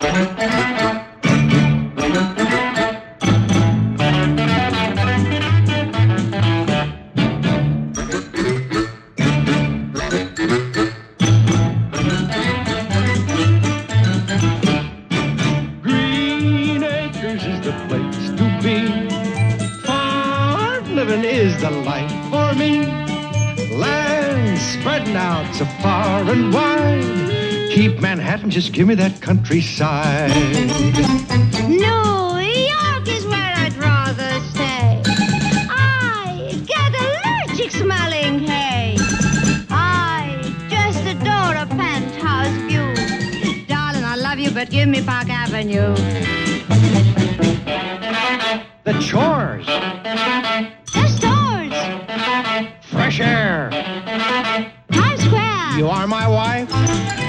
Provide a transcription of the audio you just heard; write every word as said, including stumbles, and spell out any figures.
Green Acres is the place to be. Farm living is the life for me. Land spreading out so far and wide. Keep Manhattan, just give me that countryside. New York is where I'd rather stay. I get allergic smelling hay. I just adore a penthouse view. Darling, I love you, but give me Park Avenue. The chores, The stores, fresh air. Times Square. You are my wife.